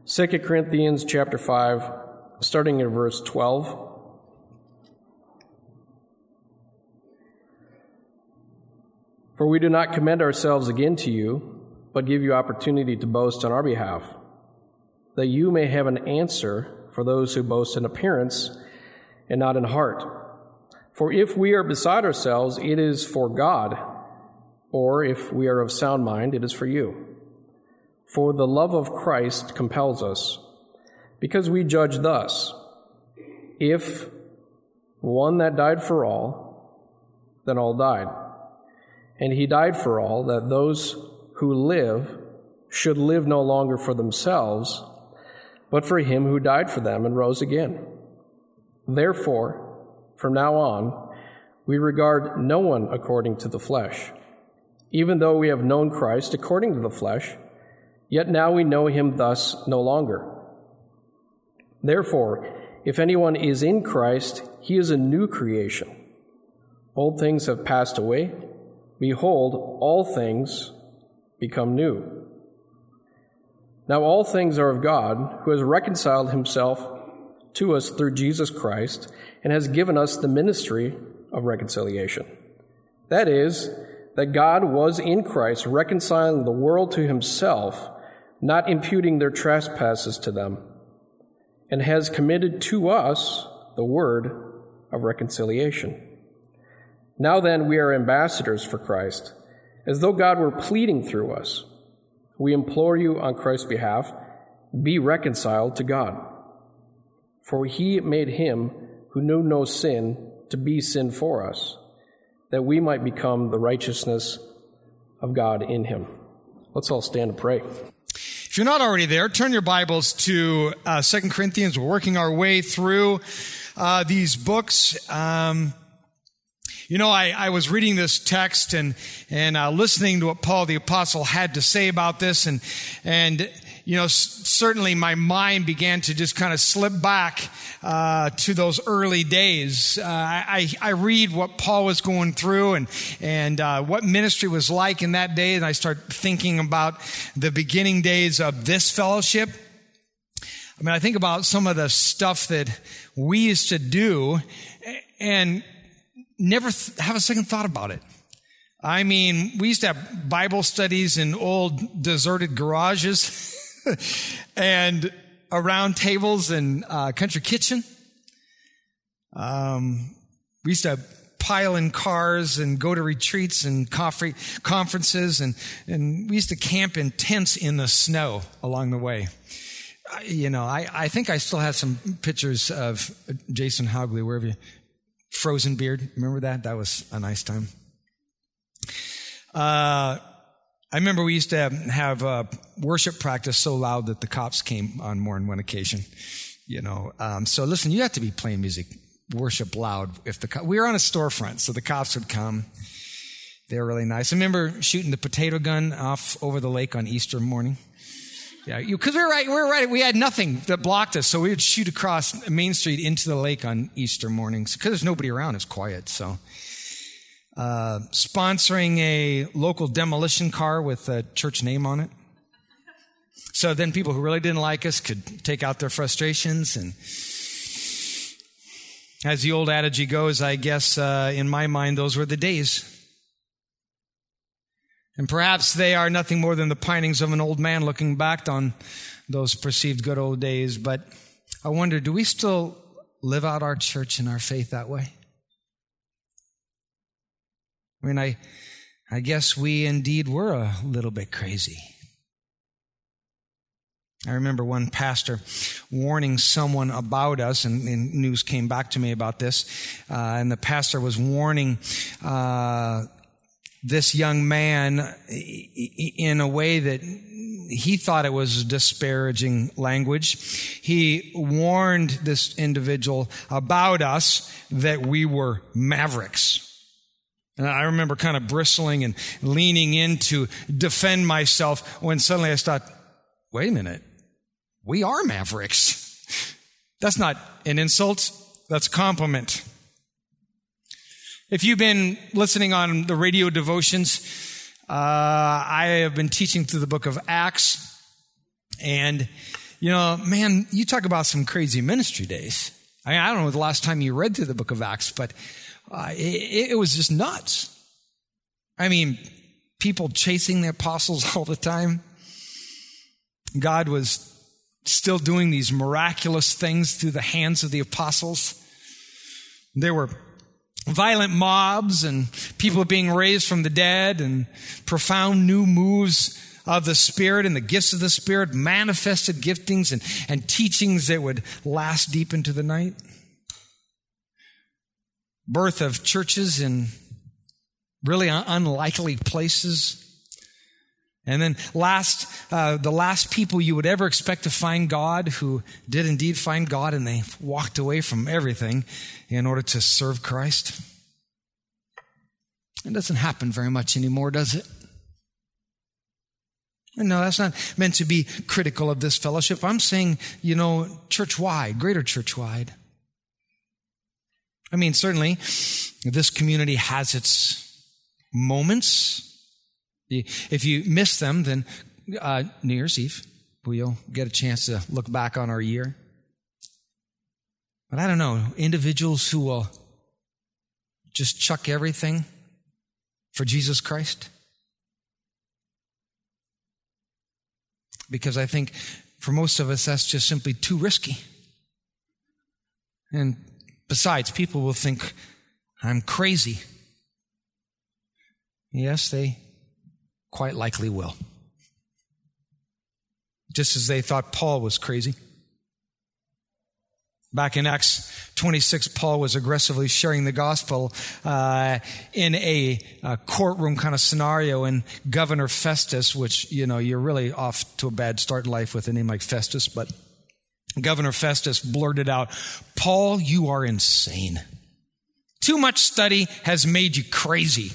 2 Corinthians chapter 5, starting in verse 12. For we do not commend ourselves again to you, but give you opportunity to boast on our behalf, that you may have an answer for those who boast in appearance and not in heart. For if we are beside ourselves, it is for God, or if we are of sound mind, it is for you. For the love of Christ compels us, because we judge thus: if one that died for all, then all died. And he died for all, that those who live should live no longer for themselves, but for him who died for them and rose again. Therefore, from now on, we regard no one according to the flesh. Even though we have known Christ according to the flesh, yet now we know him thus no longer. Therefore, if anyone is in Christ, he is a new creation. Old things have passed away. Behold, all things become new. Now all things are of God, who has reconciled himself to us through Jesus Christ, and has given us the ministry of reconciliation. That is, that God was in Christ reconciling the world to himself, not imputing their trespasses to them, and has committed to us the word of reconciliation. Now then, we are ambassadors for Christ, as though God were pleading through us. We implore you on Christ's behalf, be reconciled to God. For he made him who knew no sin to be sin for us, that we might become the righteousness of God in him. Let's all stand and pray. If you're not already there, turn your Bibles to 2 Corinthians. We're working our way through these books. I was reading this text and listening to what Paul the Apostle had to say about this, and certainly my mind began to just kind of slip back to those early days. I read what Paul was going through and what ministry was like in that day, and I start thinking about the beginning days of this fellowship. I mean, I think about some of the stuff that we used to do and never have a second thought about it. I mean, we used to have Bible studies in old deserted garages and around tables in country kitchen. We used to pile in cars and go to retreats and conferences, and we used to camp in tents in the snow along the way. I think I still have some pictures of Jason Hogley, wherever you... Frozen beard. Remember that? That was a nice time. I remember we used to have worship practice so loud that the cops came on more than one occasion. So listen, you have to be playing music, worship loud. We were on a storefront, so the cops would come. They were really nice. I remember shooting the potato gun off over the lake on Easter morning. Yeah, because we were right. We had nothing that blocked us, so we would shoot across Main Street into the lake on Easter mornings because there's nobody around. It's quiet. So, sponsoring a local demolition car with a church name on it, so then people who really didn't like us could take out their frustrations. And as the old adage goes, I guess in my mind, those were the days. And perhaps they are nothing more than the pinings of an old man looking back on those perceived good old days. But I wonder, do we still live out our church and our faith that way? I mean, I guess we indeed were a little bit crazy. I remember one pastor warning someone about us, and news came back to me about this, and the pastor was warning this young man in a way that he thought it was disparaging language. He warned this individual about us that we were mavericks. And I remember kind of bristling and leaning in to defend myself when suddenly I thought, wait a minute, we are mavericks. That's not an insult, that's a compliment. If you've been listening on the radio devotions, I have been teaching through the book of Acts. And, Man, you talk about some crazy ministry days. I don't know the last time you read through the book of Acts, but it was just nuts. People chasing the apostles all the time. God was still doing these miraculous things through the hands of the apostles. There were violent mobs and people being raised from the dead and profound new moves of the Spirit and the gifts of the Spirit, manifested giftings and teachings that would last deep into the night. Birth of churches in really unlikely places. And then the last people you would ever expect to find God who did indeed find God, and they walked away from everything in order to serve Christ. It doesn't happen very much anymore, does it? And no, that's not meant to be critical of this fellowship. I'm saying, church-wide, greater church-wide. Certainly, this community has its moments. If you miss them, then New Year's Eve, we'll get a chance to look back on our year. But I don't know, individuals who will just chuck everything for Jesus Christ. Because I think for most of us, that's just simply too risky. And besides, people will think I'm crazy. Yes, they quite likely will. Just as they thought Paul was crazy. Back in Acts 26, Paul was aggressively sharing the gospel in a courtroom kind of scenario, and Governor Festus, which, you're really off to a bad start in life with a name like Festus, but Governor Festus blurted out, "Paul, you are insane. Too much study has made you crazy."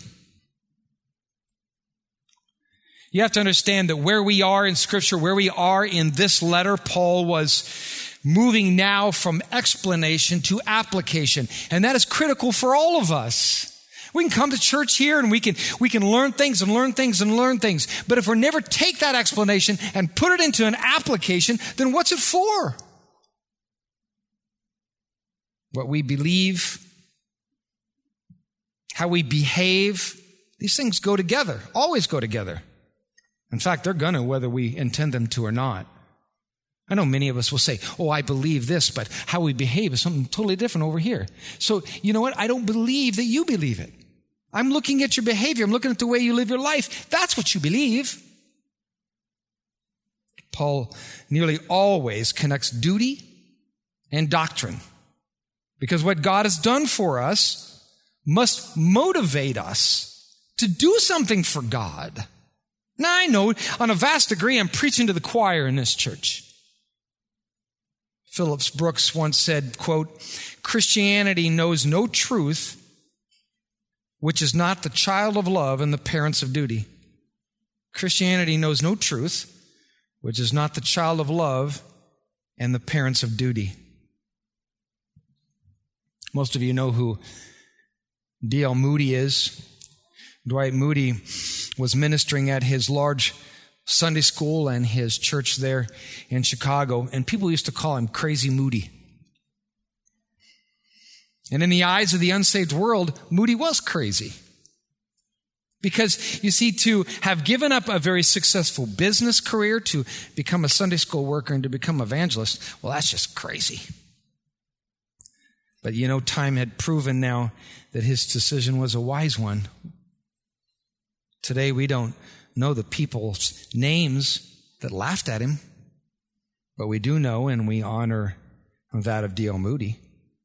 You have to understand that where we are in Scripture, where we are in this letter, Paul was moving now from explanation to application. And that is critical for all of us. We can come to church here and we can learn things and learn things and learn things. But if we never take that explanation and put it into an application, then what's it for? What we believe, how we behave, these things go together, always go together. In fact, they're going to, whether we intend them to or not. I know many of us will say, I believe this, but how we behave is something totally different over here. So, you know what? I don't believe that you believe it. I'm looking at your behavior. I'm looking at the way you live your life. That's what you believe. Paul nearly always connects duty and doctrine, because what God has done for us must motivate us to do something for God. Now, I know on a vast degree I'm preaching to the choir in this church. Phillips Brooks once said, quote, "Christianity knows no truth which is not the child of love and the parents of duty." Christianity knows no truth which is not the child of love and the parents of duty. Most of you know who D.L. Moody is. Dwight Moody was ministering at his large Sunday school and his church there in Chicago, and people used to call him Crazy Moody. And in the eyes of the unsaved world, Moody was crazy. Because, you see, to have given up a very successful business career to become a Sunday school worker and to become an evangelist, well, that's just crazy. But, time had proven now that his decision was a wise one. Today, we don't know the people's names that laughed at him, but we do know and we honor that of D.L. Moody.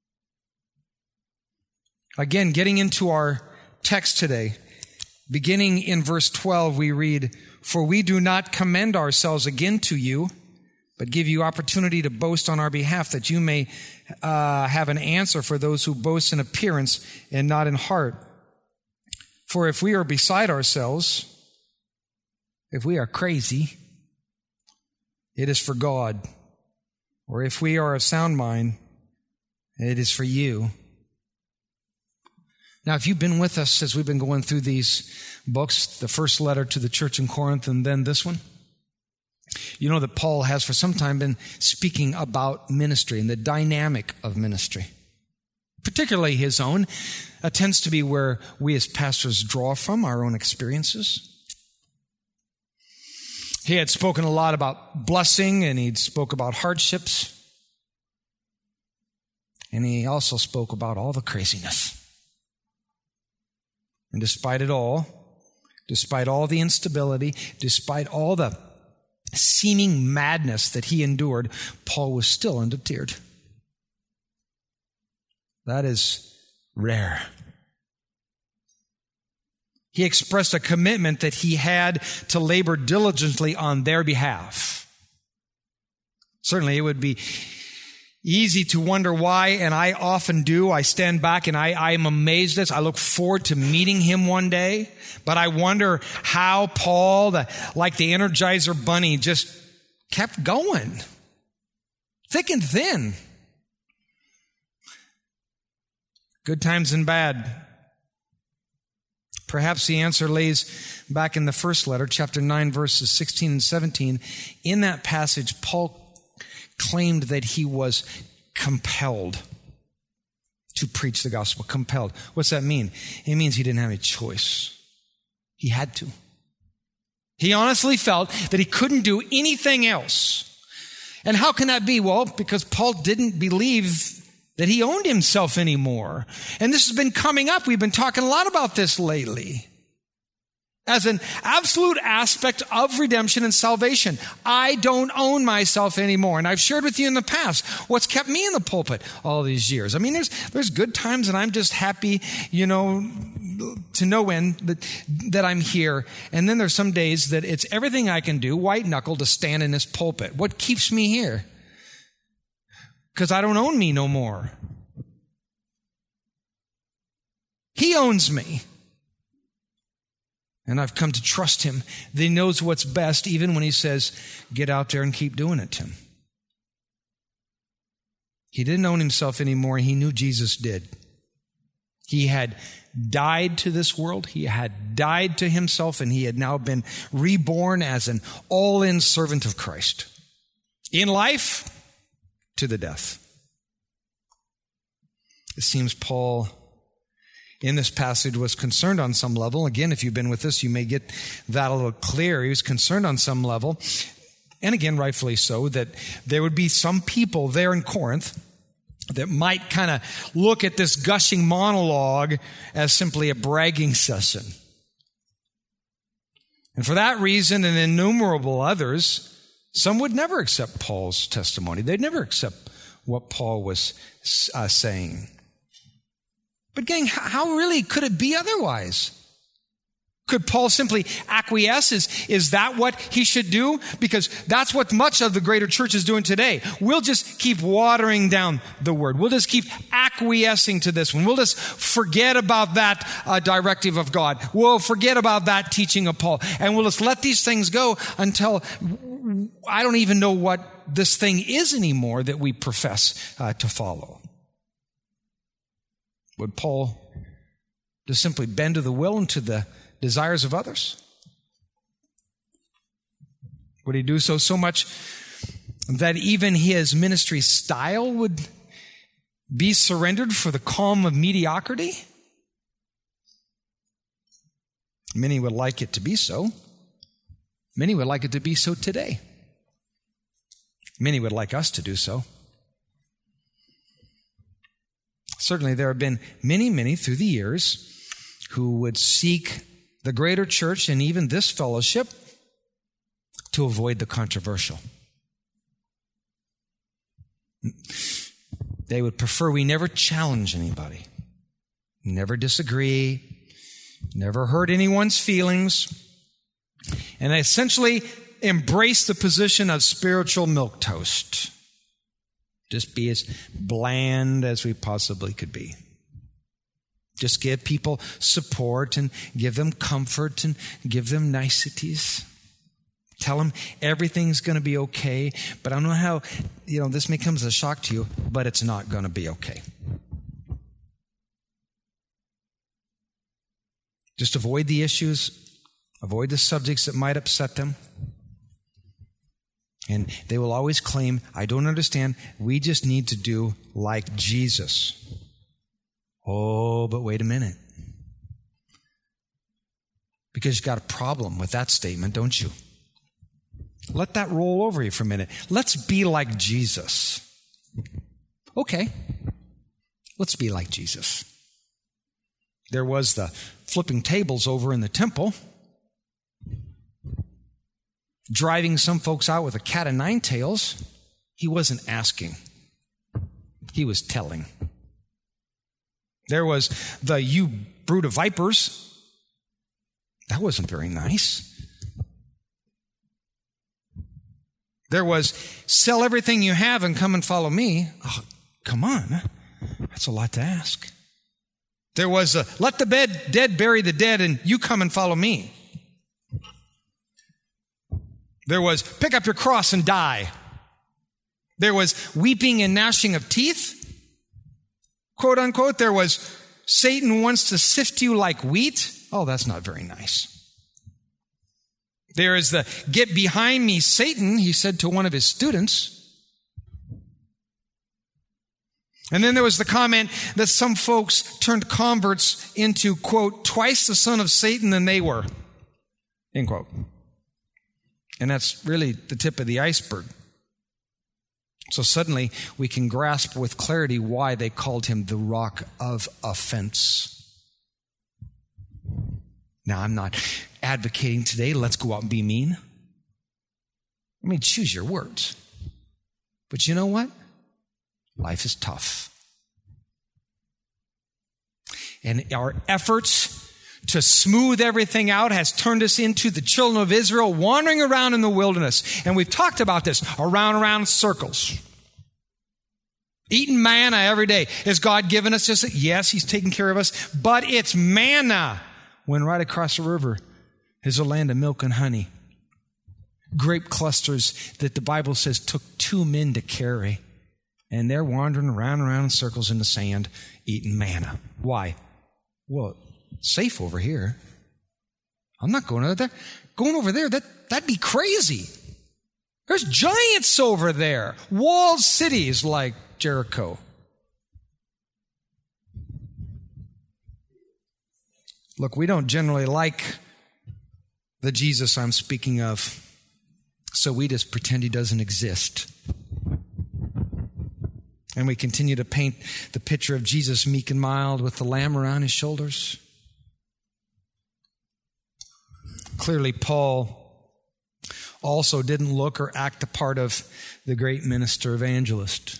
Again, getting into our text today, beginning in verse 12, we read, "For we do not commend ourselves again to you, but give you opportunity to boast on our behalf, that you may have an answer for those who boast in appearance and not in heart. For if we are beside ourselves, if we are crazy, it is for God. Or if we are of sound mind, it is for you." Now, if you've been with us as we've been going through these books, the first letter to the church in Corinth and then this one, You know that Paul has for some time been speaking about ministry and the dynamic of ministry. Particularly his own. Tends to be where we as pastors draw from our own experiences. He had spoken a lot about blessing, and he'd spoke about hardships. And he also spoke about all the craziness. And despite it all, despite all the instability, despite all the seeming madness that he endured, Paul was still undeterred. That is rare. He expressed a commitment that he had to labor diligently on their behalf. Certainly, it would be easy to wonder why, and I often do. I stand back and I am amazed at this. I look forward to meeting him one day, but I wonder how Paul, like the Energizer Bunny, just kept going. Thick and thin. Good times and bad. Perhaps the answer lays back in the first letter, chapter 9, verses 16 and 17. In that passage, Paul claimed that he was compelled to preach the gospel. Compelled. What's that mean? It means he didn't have a choice. He had to. He honestly felt that he couldn't do anything else. And how can that be? Well, because Paul didn't believe that he owned himself anymore. And this has been coming up. We've been talking a lot about this lately. As an absolute aspect of redemption and salvation. I don't own myself anymore. And I've shared with you in the past what's kept me in the pulpit all these years. I mean, there's good times and I'm just happy, to no end that I'm here. And then there's some days that it's everything I can do, white knuckle, to stand in this pulpit. What keeps me here? Because I don't own me no more. He owns me. And I've come to trust him that he knows what's best, even when he says, get out there and keep doing it, Tim. He didn't own himself anymore. He knew Jesus did. He had died to this world. He had died to himself, and he had now been reborn as an all-in servant of Christ. In life, to the death. It seems Paul, in this passage, was concerned on some level. Again, if you've been with us, you may get that a little clearer. He was concerned on some level, and again, rightfully so, that there would be some people there in Corinth that might kind of look at this gushing monologue as simply a bragging session. And for that reason and innumerable others, some would never accept Paul's testimony. They'd never accept what Paul was saying. But gang, how really could it be otherwise? Could Paul simply acquiesce? Is that what he should do? Because that's what much of the greater church is doing today. We'll just keep watering down the word. We'll just keep acquiescing to this one. We'll just forget about that directive of God. We'll forget about that teaching of Paul. And we'll just let these things go until I don't even know what this thing is anymore that we profess to follow. Would Paul just simply bend to the will and to the desires of others? Would he do so much that even his ministry style would be surrendered for the calm of mediocrity? Many would like it to be so. Many would like it to be so today. Many would like us to do so. Certainly there have been many through the years who would seek the greater church and even this fellowship to avoid the controversial. They would prefer we never challenge anybody, never disagree, never hurt anyone's feelings, and they essentially embrace the position of spiritual milquetoast. Just be as bland as we possibly could be. Just give people support and give them comfort and give them niceties. Tell them everything's going to be okay. But I don't know how, this may come as a shock to you, but it's not going to be okay. Just avoid the issues, avoid the subjects that might upset them. And they will always claim, I don't understand, we just need to do like Jesus. Oh, but wait a minute. Because you've got a problem with that statement, don't you? Let that roll over you for a minute. Let's be like Jesus. Okay, let's be like Jesus. There was the flipping tables over in the temple, driving some folks out with a cat of nine tails. He wasn't asking. He was telling. There was the "you brood of vipers." That wasn't very nice. There was "sell everything you have and come and follow me." Oh, come on. That's a lot to ask. There was a "let the dead bury the dead and you come and follow me." There was "pick up your cross and die." There was "weeping and gnashing of teeth," quote unquote. There was "Satan wants to sift you like wheat." Oh, that's not very nice. There is the "get behind me, Satan," he said to one of his students. And then there was the comment that some folks turned converts into, quote, "twice the son of Satan than they were," end quote. And that's really the tip of the iceberg. So suddenly we can grasp with clarity why they called him the rock of offense. Now, I'm not advocating today, let's go out and be mean. I mean, choose your words. But you know what? Life is tough. And our efforts to smooth everything out has turned us into the children of Israel wandering around in the wilderness. And we've talked about this, around in circles. Eating manna every day. Has God given us this? Yes, He's taking care of us. But it's manna. When right across the river is a land of milk and honey. Grape clusters that the Bible says took 2 men to carry. And they're wandering around in circles in the sand, eating manna. Why? Well, it's safe over here. I'm not going over there. Going over there, that'd be crazy. There's giants over there. Walled cities like Jericho. Look, we don't generally like the Jesus I'm speaking of, so we just pretend He doesn't exist. And we continue to paint the picture of Jesus meek and mild with the lamb around His shoulders. Clearly, Paul also didn't look or act the part of the great minister evangelist.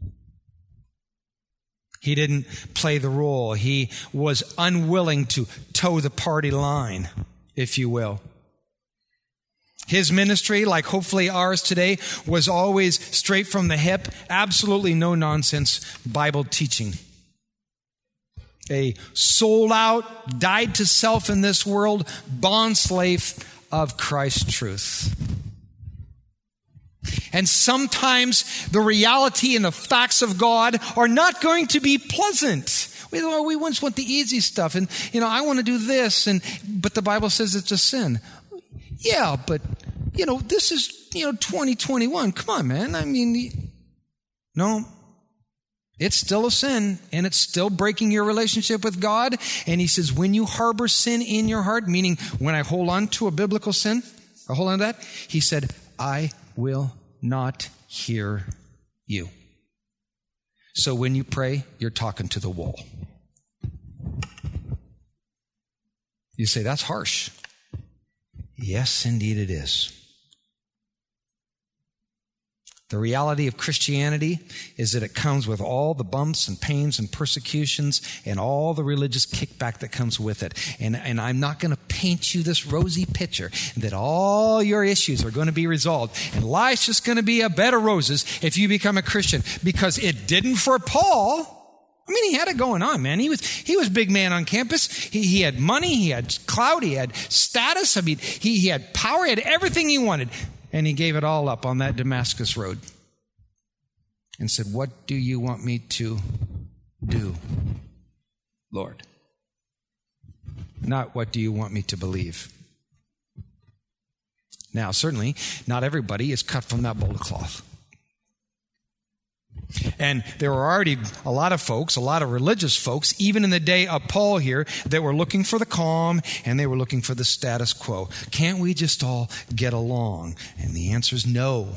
He didn't play the role. He was unwilling to toe the party line, if you will. His ministry, like hopefully ours today, was always straight from the hip, absolutely no nonsense Bible teaching. A sold out, died to self in this world, bond slave of Christ's truth. And sometimes the reality and the facts of God are not going to be pleasant. We once want the easy stuff, and I want to do this, but the Bible says it's a sin. Yeah, but this is 2021. Come on, man. I mean, no, it's still a sin, and it's still breaking your relationship with God. And He says, when you harbor sin in your heart, meaning when I hold on to a biblical sin, or hold on to that, He said, I will not hear you. So when you pray, you're talking to the wall. You say, that's harsh. Yes, indeed it is. The reality of Christianity is that it comes with all the bumps and pains and persecutions and all the religious kickback that comes with it. And I'm not going to paint you this rosy picture that all your issues are going to be resolved and life's just going to be a bed of roses if you become a Christian, because it didn't for Paul. I mean, he had it going on, man. He was big man on campus. He had money, he had clout, he had status. I mean, he had power, he had everything he wanted. And he gave it all up on that Damascus road and said, what do you want me to do, Lord? Not what do you want me to believe. Now, certainly, not everybody is cut from that mold of cloth. And there were already a lot of folks, a lot of religious folks, even in the day of Paul here, that were looking for the calm and they were looking for the status quo. Can't we just all get along? And the answer is no.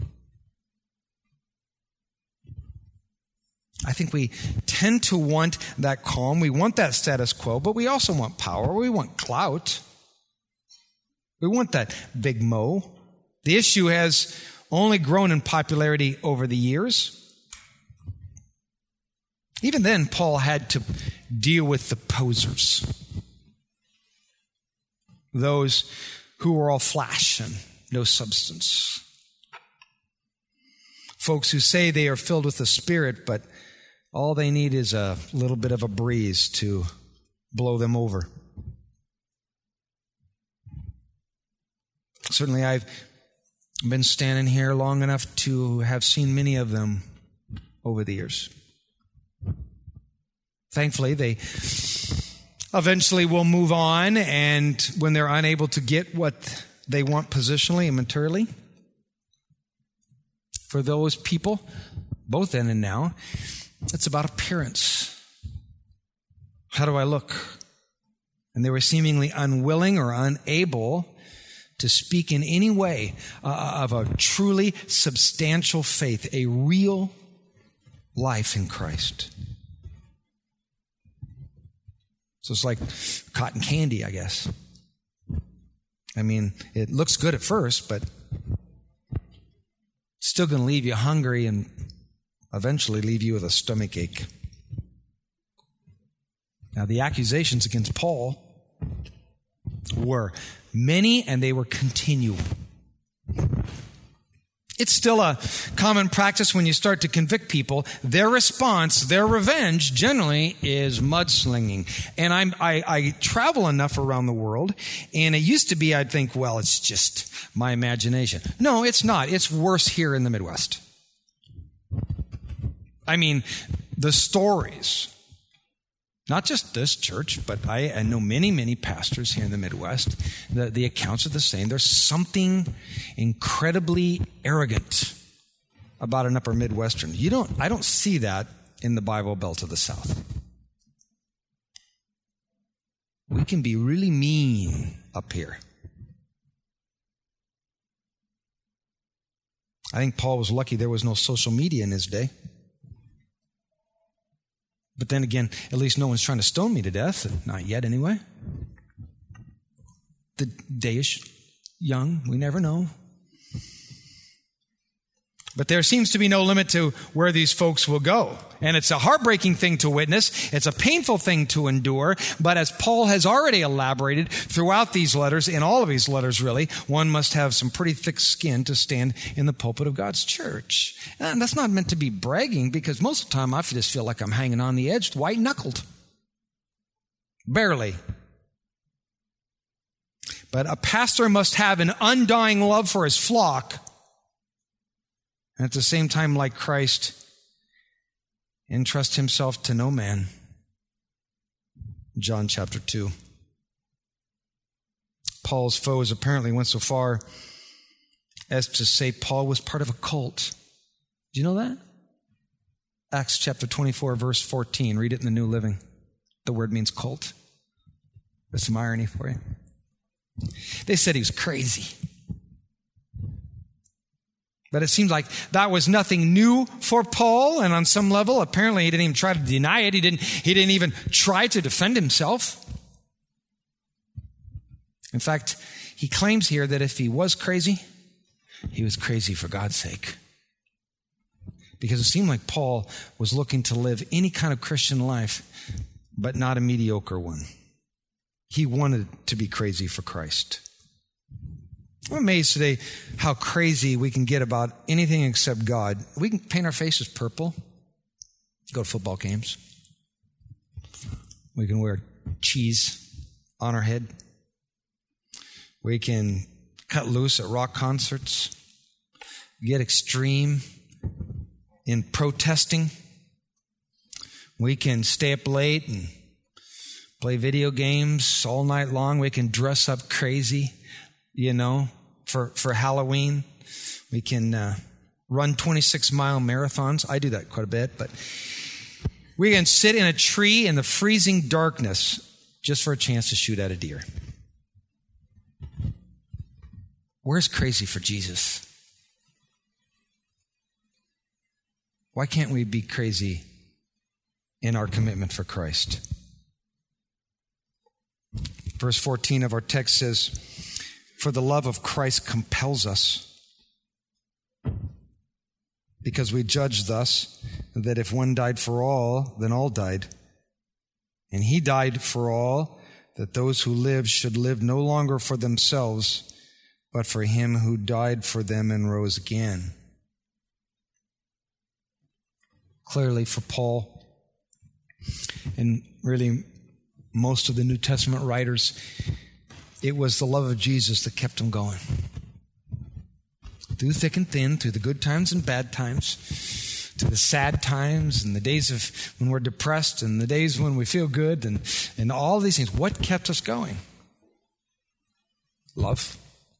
I think we tend to want that calm. We want that status quo, but we also want power. We want clout. We want that big mo. The issue has only grown in popularity over the years. Even then, Paul had to deal with the posers. Those who were all flash and no substance. Folks who say they are filled with the Spirit, but all they need is a little bit of a breeze to blow them over. Certainly, I've been standing here long enough to have seen many of them over the years. Thankfully, they eventually will move on, and when they're unable to get what they want positionally and materially, for those people, both then and now, it's about appearance. How do I look? And they were seemingly unwilling or unable to speak in any way of a truly substantial faith, a real life in Christ. So it's like cotton candy, I guess. I mean, it looks good at first, but it's still going to leave you hungry and eventually leave you with a stomach ache. Now, the accusations against Paul were many, and they were continual. It's still a common practice when you start to convict people. Their response, their revenge, generally is mudslinging. And I travel enough around the world, and it used to be I'd think, well, it's just my imagination. No, it's not. It's worse here in the Midwest. I mean, the stories, not just this church, but I know many, many pastors here in the Midwest. The accounts are the same. There's something incredibly arrogant about an upper Midwestern. I don't see that in the Bible Belt of the South. We can be really mean up here. I think Paul was lucky there was no social media in his day. But then again, at least no one's trying to stone me to death. Not yet, anyway. The day is young. We never know. But there seems to be no limit to where these folks will go. And it's a heartbreaking thing to witness. It's a painful thing to endure. But as Paul has already elaborated throughout these letters, in all of his letters really, one must have some pretty thick skin to stand in the pulpit of God's church. And that's not meant to be bragging, because most of the time I just feel like I'm hanging on the edge, white-knuckled. Barely. But a pastor must have an undying love for his flock, and at the same time, like Christ, entrust himself to no man. John chapter 2. Paul's foes apparently went so far as to say Paul was part of a cult. Do you know that? Acts chapter 24, verse 14. Read it in the New Living. The word means cult. There's some irony for you. They said he was crazy. But it seems like that was nothing new for Paul, and on some level, apparently he didn't even try to deny it. He didn't even try to defend himself. In fact, he claims here that if he was crazy, he was crazy for God's sake. Because it seemed like Paul was looking to live any kind of Christian life, but not a mediocre one. He wanted to be crazy for Christ. I'm amazed today how crazy we can get about anything except God. We can paint our faces purple, go to football games. We can wear cheese on our head. We can cut loose at rock concerts, get extreme in protesting. We can stay up late and play video games all night long. We can dress up crazy, for Halloween. We can run 26-mile marathons. I do that quite a bit, but we can sit in a tree in the freezing darkness just for a chance to shoot at a deer. Where's crazy for Jesus? Why can't we be crazy in our commitment for Christ? Verse 14 of our text says, "For the love of Christ compels us, because we judge thus, that if one died for all, then all died. And he died for all, that those who live should live no longer for themselves, but for him who died for them and rose again." Clearly for Paul, and really most of the New Testament writers, it was the love of Jesus that kept them going. Through thick and thin, through the good times and bad times, through the sad times and the days of when we're depressed and the days when we feel good and all these things. What kept us going? Love.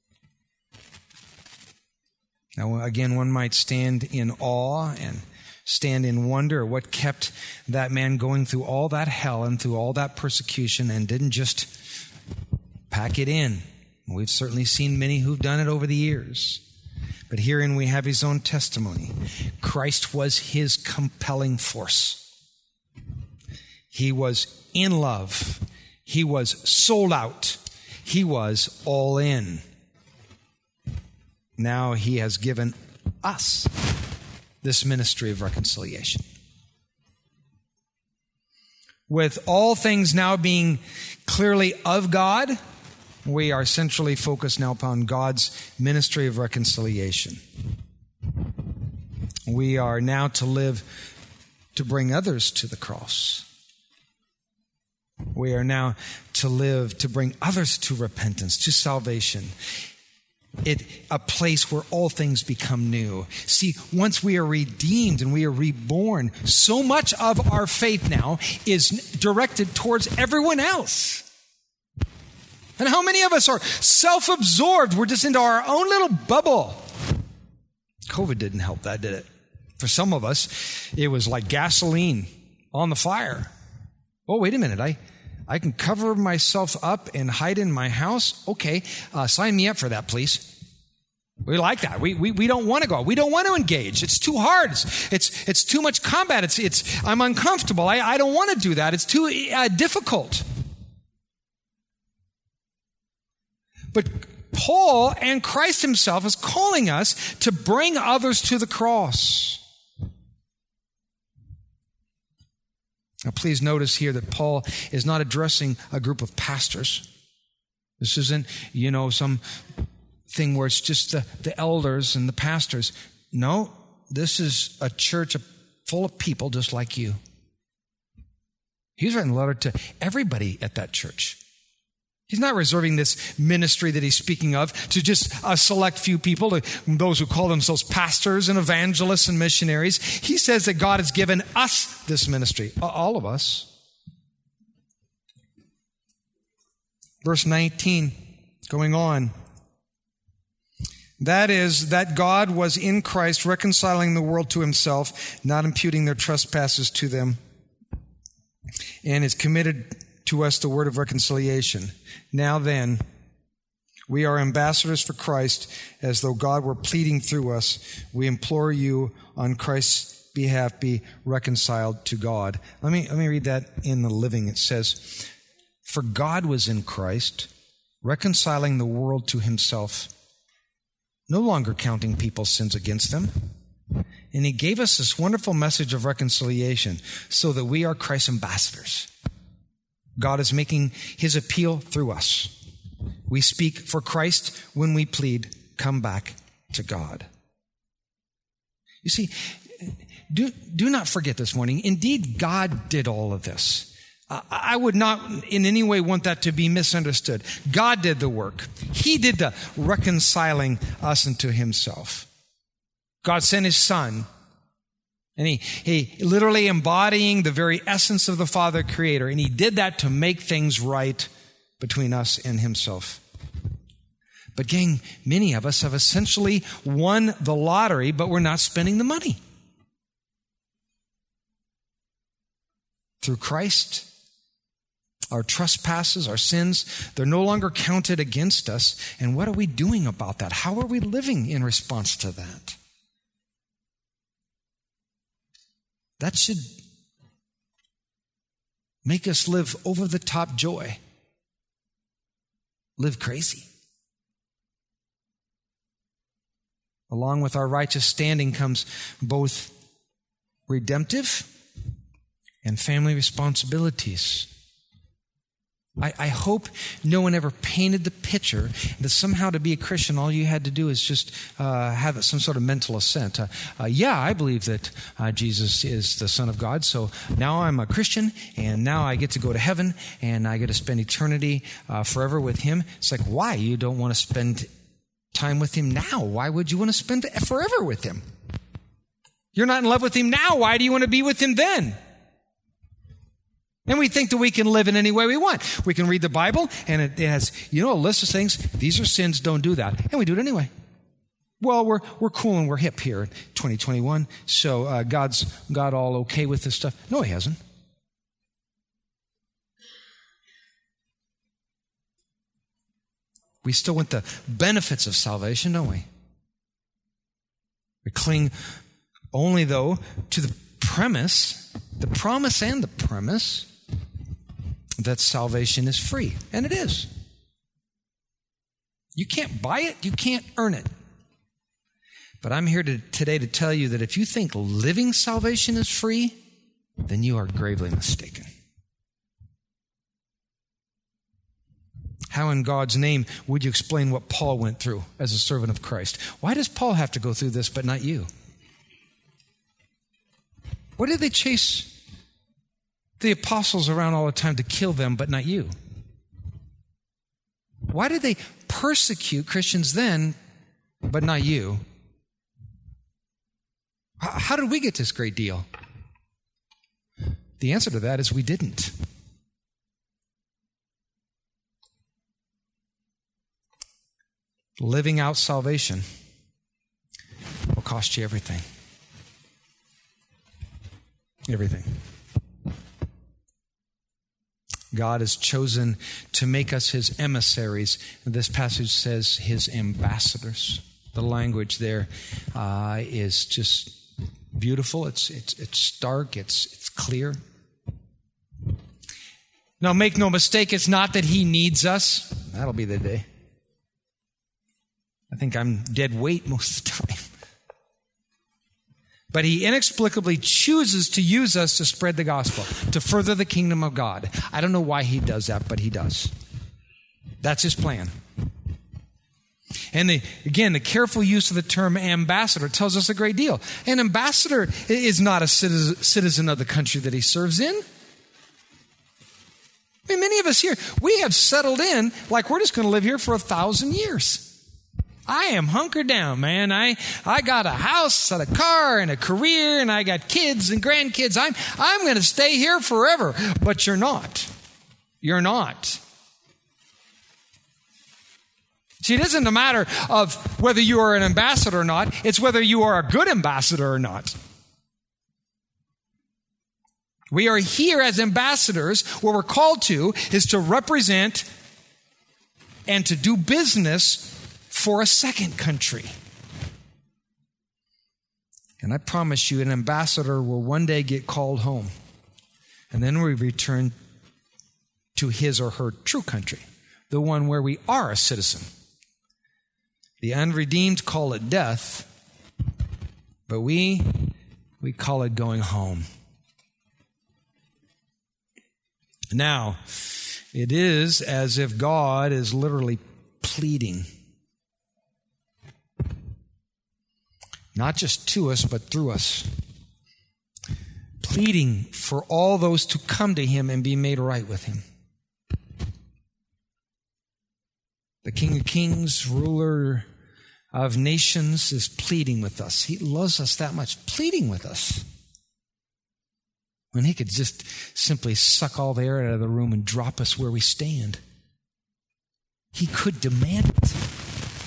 Now, again, one might stand in awe and stand in wonder at what kept that man going through all that hell and through all that persecution and didn't just pack it in. We've certainly seen many who've done it over the years. But herein we have his own testimony. Christ was his compelling force. He was in love. He was sold out. He was all in. Now he has given us this ministry of reconciliation. With all things now being clearly of God, we are centrally focused now upon God's ministry of reconciliation. We are now to live to bring others to the cross. We are now to live to bring others to repentance, to salvation. A place where all things become new. See, once we are redeemed and we are reborn, so much of our faith now is directed towards everyone else. And how many of us are self-absorbed? We're just into our own little bubble. COVID didn't help that, did it? For some of us, it was like gasoline on the fire. Oh, wait a minute. I can cover myself up and hide in my house? Okay, sign me up for that, please. We like that. We don't want to go out. We don't want to engage. It's too hard. It's too much combat. I'm uncomfortable. I don't want to do that. It's too difficult. But Paul and Christ himself is calling us to bring others to the cross. Now, please notice here that Paul is not addressing a group of pastors. This isn't, some thing where it's just the elders and the pastors. No, this is a church full of people just like you. He's writing a letter to everybody at that church. He's not reserving this ministry that he's speaking of to just a select few people, those who call themselves pastors and evangelists and missionaries. He says that God has given us this ministry, all of us. Verse 19, going on. That is, that God was in Christ reconciling the world to himself, not imputing their trespasses to them, and is committed to us the word of reconciliation. Now then, we are ambassadors for Christ, as though God were pleading through us. We implore you on Christ's behalf, be reconciled to God. Let me read that in the Living. It says, "For God was in Christ, reconciling the world to himself, no longer counting people's sins against them. And he gave us this wonderful message of reconciliation so that we are Christ's ambassadors." God is making his appeal through us. We speak for Christ when we plead, come back to God. You see, do not forget this morning, indeed, God did all of this. I would not in any way want that to be misunderstood. God did the work. He did the reconciling us unto himself. God sent his Son, and he literally embodying the very essence of the Father Creator, and he did that to make things right between us and himself. But gang, many of us have essentially won the lottery, but we're not spending the money. Through Christ, our trespasses, our sins, they're no longer counted against us. And what are we doing about that? How are we living in response to that? That should make us live over-the-top joy. Live crazy. Along with our righteous standing comes both redemptive and family responsibilities. I hope no one ever painted the picture that somehow to be a Christian, all you had to do is just have some sort of mental assent. I believe that Jesus is the Son of God, so now I'm a Christian, and now I get to go to heaven, and I get to spend eternity forever with Him. It's like, why? You don't want to spend time with Him now. Why would you want to spend forever with Him? You're not in love with Him now. Why do you want to be with Him then? And we think that we can live in any way we want. We can read the Bible, and it has, a list of things. These are sins, don't do that. And we do it anyway. Well, we're cool and we're hip here in 2021, so God's got all okay with this stuff. No, He hasn't. We still want the benefits of salvation, don't we? We cling only, though, to the promise and the premise that salvation is free. And it is. You can't buy it. You can't earn it. But I'm here today to tell you that if you think living salvation is free, then you are gravely mistaken. How in God's name would you explain what Paul went through as a servant of Christ? Why does Paul have to go through this but not you? Why did they chase the apostles around all the time to kill them, but not you? Why did they persecute Christians then, but not you? How did we get this great deal? The answer to that is we didn't. Living out salvation will cost you everything. Everything. God has chosen to make us His emissaries. And this passage says His ambassadors. The language there is just beautiful. It's stark. It's clear. Now, make no mistake, it's not that He needs us. That'll be the day. I think I'm dead weight most of the time. But He inexplicably chooses to use us to spread the gospel, to further the kingdom of God. I don't know why He does that, but He does. That's His plan. And the careful use of the term ambassador tells us a great deal. An ambassador is not a citizen of the country that he serves in. I mean, many of us here, we have settled in like we're just going to live here for 1,000 years. I am hunkered down, man. I got a house and a car and a career, and I got kids and grandkids. I'm going to stay here forever. But you're not. You're not. See, it isn't a matter of whether you are an ambassador or not. It's whether you are a good ambassador or not. We are here as ambassadors. What we're called to is to represent and to do business for a second country. And I promise you, an ambassador will one day get called home. And then we return to his or her true country, the one where we are a citizen. The unredeemed call it death, but we call it going home. Now, it is as if God is literally pleading, not just to us, but through us, pleading for all those to come to Him and be made right with Him. The King of Kings, ruler of nations, is pleading with us. He loves us that much, pleading with us, when He could just simply suck all the air out of the room and drop us where we stand. He could demand it.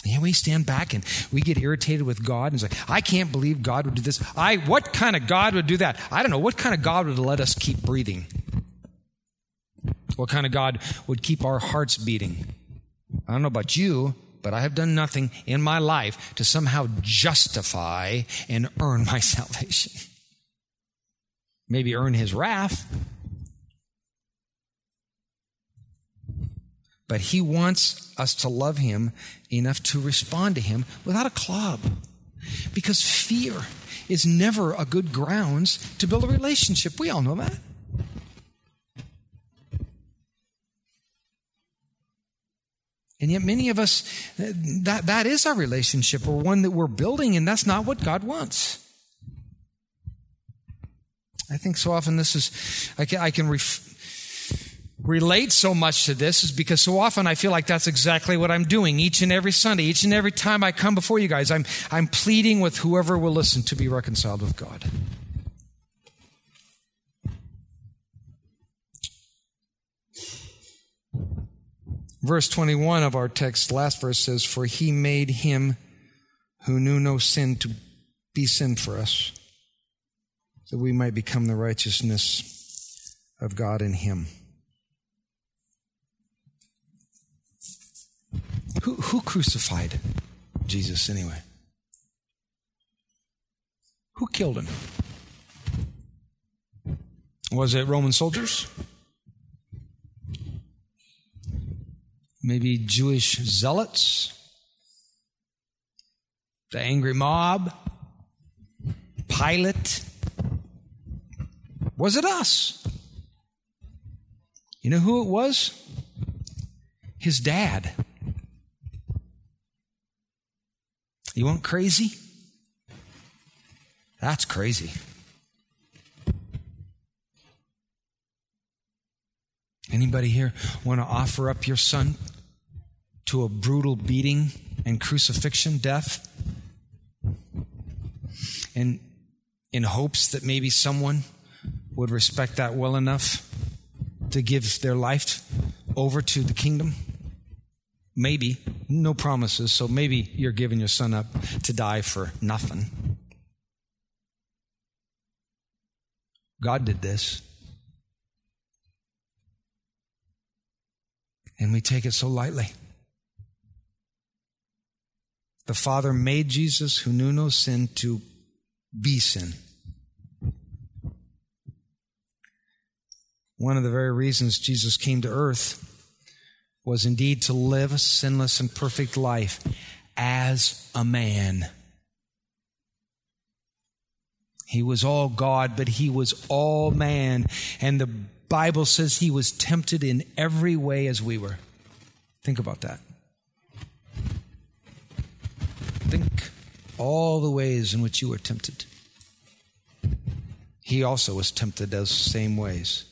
Yeah, we stand back and we get irritated with God and say, I can't believe God would do this. What kind of God would do that? I don't know. What kind of God would let us keep breathing? What kind of God would keep our hearts beating? I don't know about you, but I have done nothing in my life to somehow justify and earn my salvation. Maybe earn his wrath. But he wants us to love him enough to respond to him without a club. Because fear is never a good grounds to build a relationship. We all know that. And yet many of us, that is our relationship, or one that we're building, and that's not what God wants. I think so often I can relate so much to this is because so often I feel like that's exactly what I'm doing each and every Sunday. Each and every time I come before you guys, I'm pleading with whoever will listen to be reconciled with God. Verse 21 of our text, last verse says, "For he made him who knew no sin to be sin for us, that we might become the righteousness of God in him." Who crucified Jesus anyway? Who killed him? Was it Roman soldiers? Maybe Jewish zealots? The angry mob? Pilate? Was it us? You know who it was? His dad. You want crazy? That's crazy. Anybody here want to offer up your son to a brutal beating and crucifixion, death? And in hopes that maybe someone would respect that well enough to give their life over to the kingdom? Maybe. No promises, so maybe you're giving your son up to die for nothing. God did this. And we take it so lightly. The Father made Jesus, who knew no sin, to be sin. One of the very reasons Jesus came to earth was indeed to live a sinless and perfect life as a man. He was all God, but he was all man. And the Bible says he was tempted in every way as we were. Think about that. Think all the ways in which you were tempted. He also was tempted those same ways.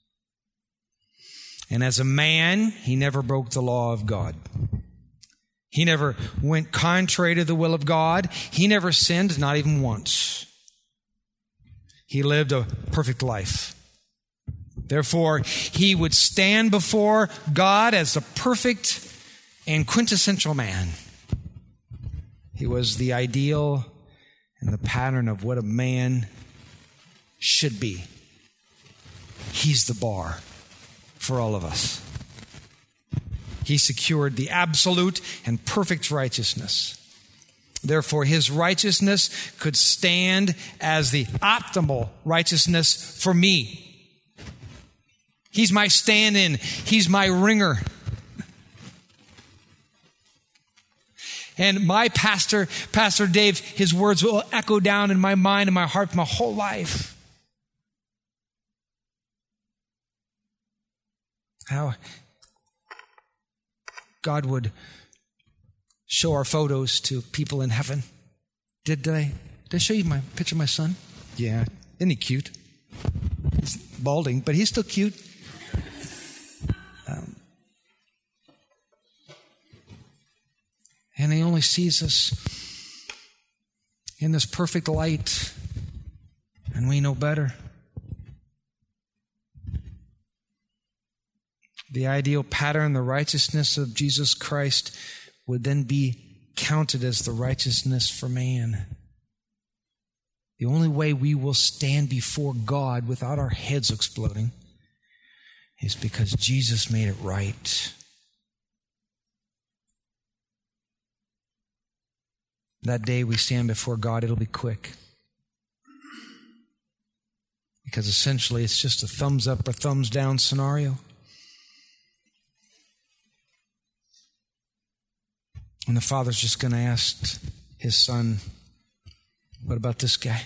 And as a man, he never broke the law of God. He never went contrary to the will of God. He never sinned, not even once. He lived a perfect life. Therefore, he would stand before God as the perfect and quintessential man. He was the ideal and the pattern of what a man should be. He's the bar for all of us. He secured the absolute and perfect righteousness. Therefore, his righteousness could stand as the optimal righteousness for me. He's my stand-in. He's my ringer. And my Pastor Dave, his words will echo down in my mind and my heart my whole life. How God would show our photos to people in heaven. Did I show you my picture of my son? Yeah. Isn't he cute? He's balding, but he's still cute. And he only sees us in this perfect light, and we know better. The ideal pattern, the righteousness of Jesus Christ, would then be counted as the righteousness for man. The only way we will stand before God without our heads exploding is because Jesus made it right. That day we stand before God, it'll be quick. Because essentially it's just a thumbs up or thumbs down scenario. And the Father's just going to ask his Son, what about this guy?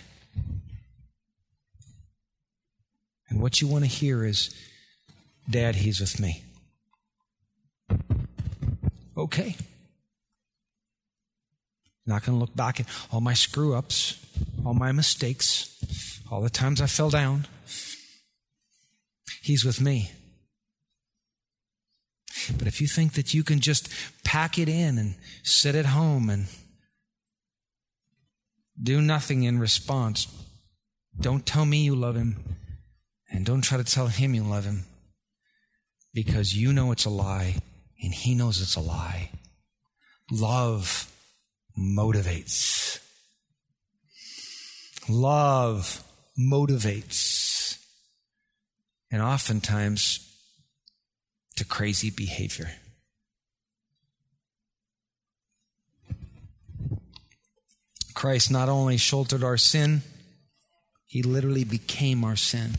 And what you want to hear is, Dad, he's with me. Okay. Not going to look back at all my screw-ups, all my mistakes, all the times I fell down. He's with me. But if you think that you can just pack it in and sit at home and do nothing in response, don't tell me you love him, and don't try to tell him you love him, because you know it's a lie, and he knows it's a lie. Love motivates. Love motivates. And oftentimes to crazy behavior. Christ not only shouldered our sin, he literally became our sin.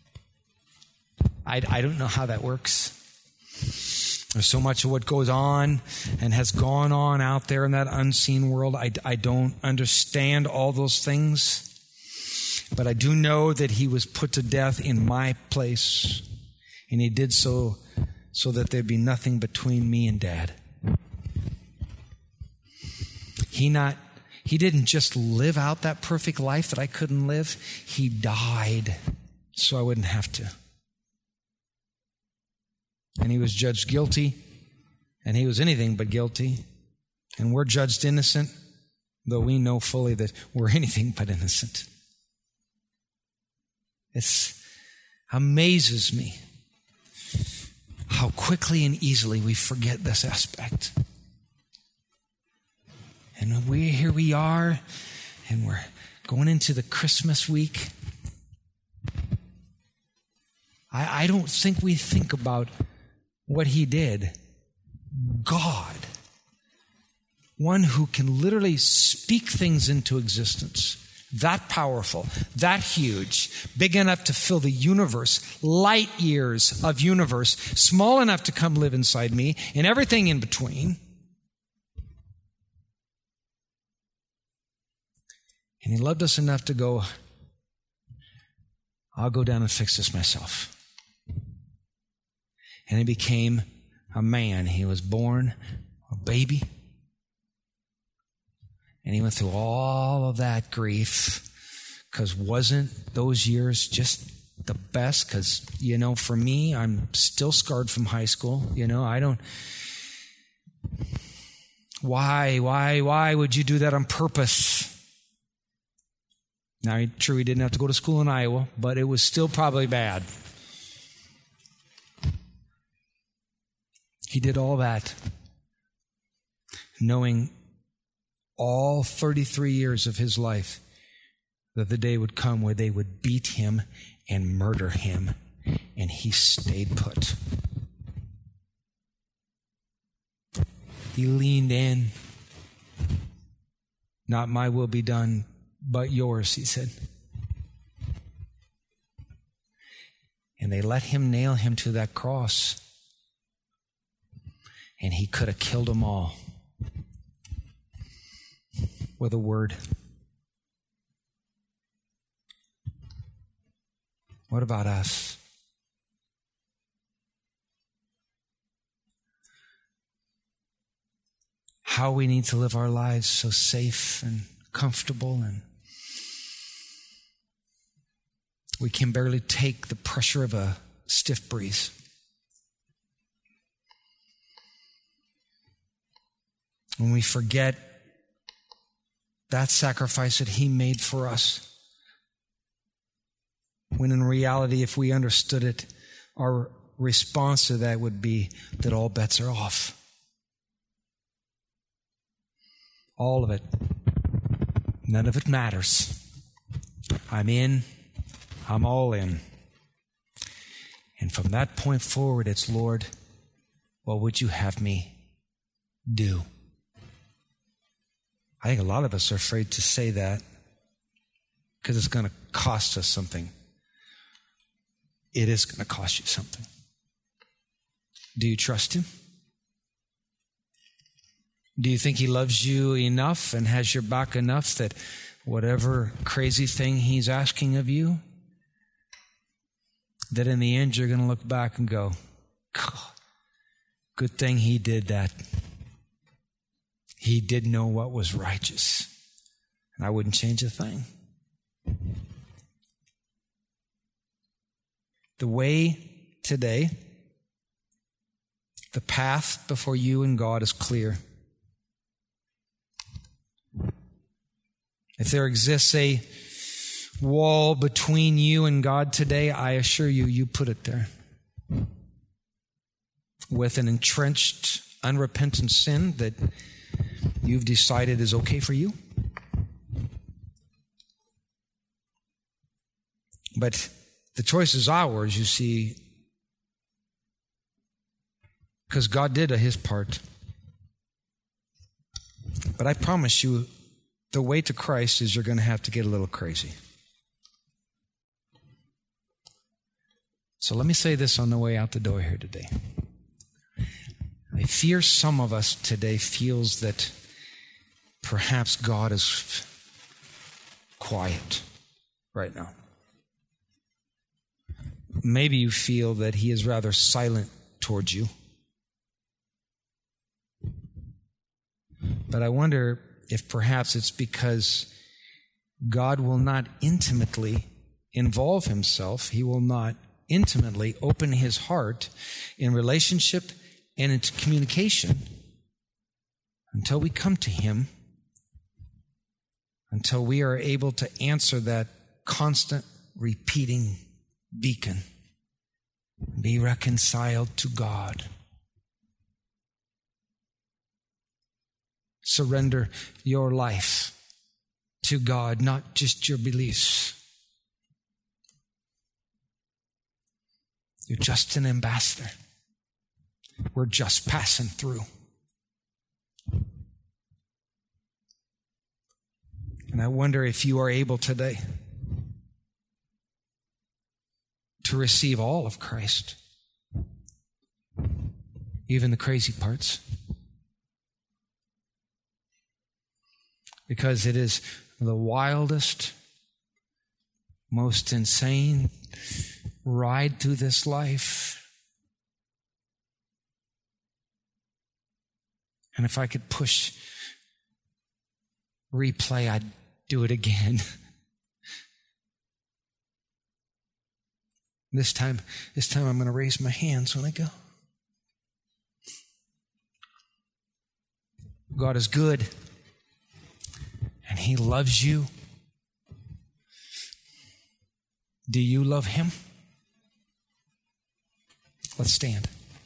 I don't know how that works. There's so much of what goes on and has gone on out there in that unseen world. I don't understand all those things. But I do know that he was put to death in my place. And he did so that there'd be nothing between me and Dad. He didn't just live out that perfect life that I couldn't live. He died so I wouldn't have to. And he was judged guilty, and he was anything but guilty. And we're judged innocent, though we know fully that we're anything but innocent. It amazes me how quickly and easily we forget this aspect. And here we are, and we're going into the Christmas week. I don't think we think about what he did. God, one who can literally speak things into existence, that powerful, that huge, big enough to fill the universe, light years of universe, small enough to come live inside me, and everything in between. And he loved us enough to go, I'll go down and fix this myself. And he became a man. He was born a baby. And he went through all of that grief, because wasn't those years just the best? Because, for me, I'm still scarred from high school. I don't... Why would you do that on purpose? Now, true, he didn't have to go to school in Iowa, but it was still probably bad. He did all that, knowing all 33 years of his life that the day would come where they would beat him and murder him, and he stayed put. He leaned in. Not my will be done, but yours, he said. And they let him nail him to that cross. And he could have killed them all with a word. What about us? How we need to live our lives so safe and comfortable, and we can barely take the pressure of a stiff breeze. When we forget that sacrifice that he made for us, when in reality, if we understood it, our response to that would be that all bets are off. All of it. None of it matters. I'm in. I'm all in. And from that point forward, it's, Lord, what would you have me do? I think a lot of us are afraid to say that because it's going to cost us something. It is going to cost you something. Do you trust him? Do you think he loves you enough and has your back enough that whatever crazy thing he's asking of you, that in the end you're going to look back and go, God, good thing he did that. He did know what was righteous, and I wouldn't change a thing. The way today, the path before you and God is clear. If there exists a wall between you and God today, I assure you, you put it there. With an entrenched, unrepentant sin that you've decided is okay for you. But the choice is ours, you see, because God did his part. But I promise you, the way to Christ is you're going to have to get a little crazy. So let me say this on the way out the door here today. I fear some of us today feels that perhaps God is quiet right now. Maybe you feel that he is rather silent towards you. But I wonder if perhaps it's because God will not intimately involve himself. He will not intimately open his heart in relationship and into communication until we come to him, until we are able to answer that constant repeating beacon. Be reconciled to God. Surrender your life to God, not just your beliefs. You're just an ambassador. We're just passing through. And I wonder if you are able today to receive all of Christ, even the crazy parts. Because it is the wildest, most insane ride through this life. And if I could push replay, I'd do it again. This time I'm going to raise my hands when I go. God is good. And he loves you. Do you love him? Let's stand.